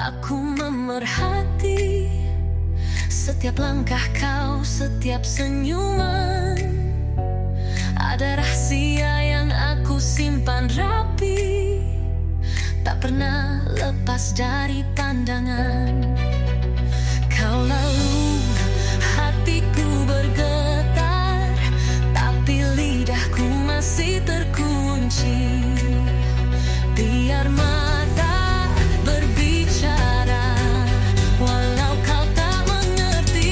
Aku memerhati setiap langkah kau, setiap senyuman. Ada rahasia yang aku simpan rapi, tak pernah lepas dari pandangan. Kau lalu hatiku bergetar, tapi lidahku masih terkunci. Biar mata berbicara, walau kau tak mengerti.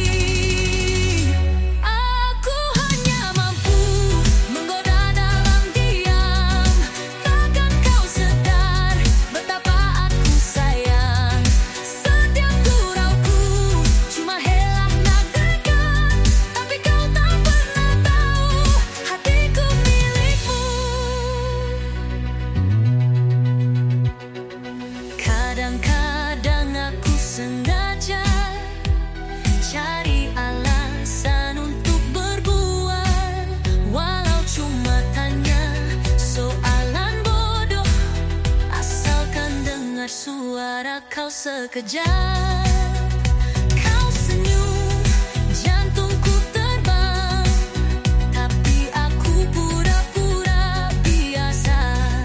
Aku hanya mampu menggoda dalam diam. Takkan kau sedar betapa aku sayang. Setiap gurauku cuma helah nak dekat, tapi kau tak pernah tahu hatiku milikmu. Kadang-kadang aku sengaja cari alasan untuk berbual, walau cuma tanya soalan bodoh, asalkan dengar suara kau sekejap. Kau senyum, jantungku terbang, tapi aku pura-pura biasa.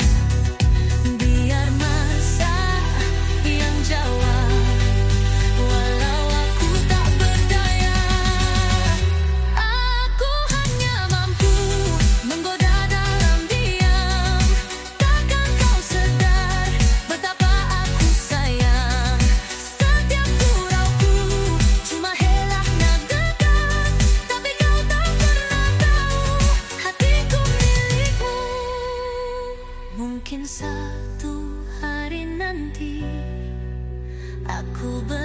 Biar masa yang jawab, walau aku tak berdaya. Aku hanya mampu menggoda dalam diam. Takkan kau sedar betapa aku sayang. Setiap gurauku cuma helah nak dekat, tapi kau tak pernah tahu hatiku milikmu. Mungkin satu hari nanti aku